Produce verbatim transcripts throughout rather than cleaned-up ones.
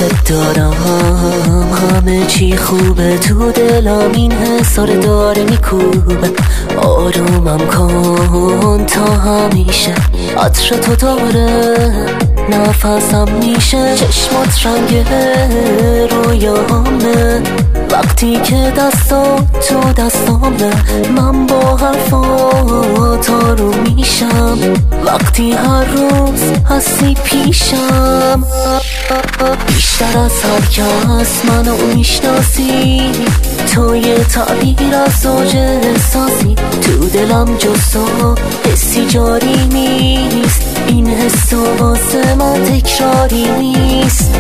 دوست دارم، همه چی خوبه تو دلم، این حسار داره میکوبه. آرومم کن تا همیشه عطر تو داره نفسم میشه، چشمات رنگ رویامه وقتی که دستات تو دستامه. من با حرفات آروم میشم وقتی هر روز هستی پیشم. بیشتر از هر کس منو میشناسی، تو یه تعبیر از زوج احساسی. تو دلم جز تو حسی جاری نیست، این حس واسه من تکراری نیست.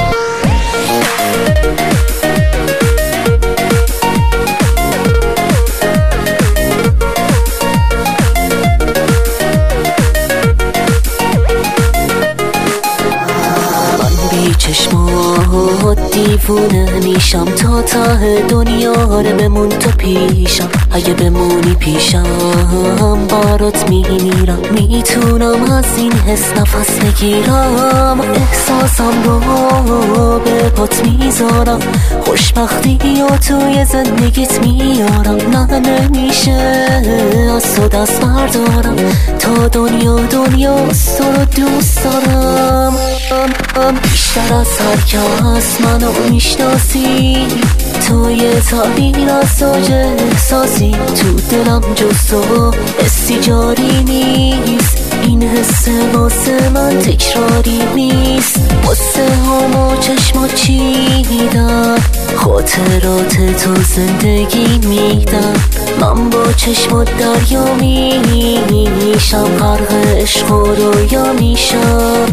چشمات دیوونه میشم تا ته دنیا رو بمون تو پیشم. اگه بمونی پیشم برات میمیرم، میتونم از این حس نفس بگیرم. احساسم رو به پات میذارم، خوشبختی و توی زندگیت میارم. نه نمیشه از تو دست بردارم، تا دنیا دنیا تو رو دوست دارم. بیشتر از هر کس منو میشناسی، تو یه تعبیر از زوج احساسی. تو دلم جز تو حسی جاری نیست، این حس واسه من تکراری نیست. واسه همو چشمات چیدم، خاطرات تو زندگی میدم. من با چشمات دریا میشم، غرق عشق و رویا میشم.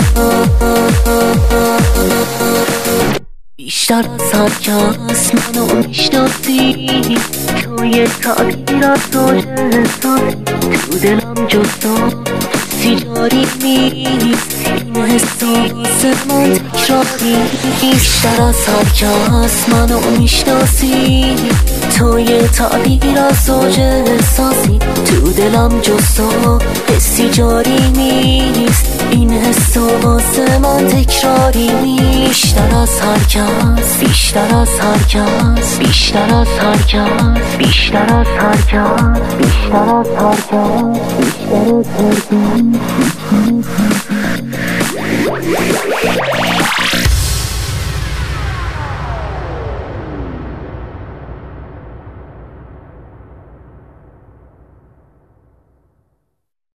بیشتر از هر کس منو میشناسی، تو یه تعبیر از زوج احساسی. تو دلم جز تو حسی جاری نیست، این حس واسه من تکراری نیست. بیشتر از هر کس منو میشناسی، تو یه تعبیر از زوج احساسی. تو دلم جز تو حسی جاری نیست، این حس واسه من تکراری نیست. بیشتر از هر کس، بیشتر از هر کس، بیشتر از هر کس، بیشتر از هر کس، بیشتر از هر کس، بیشتر از هر کس.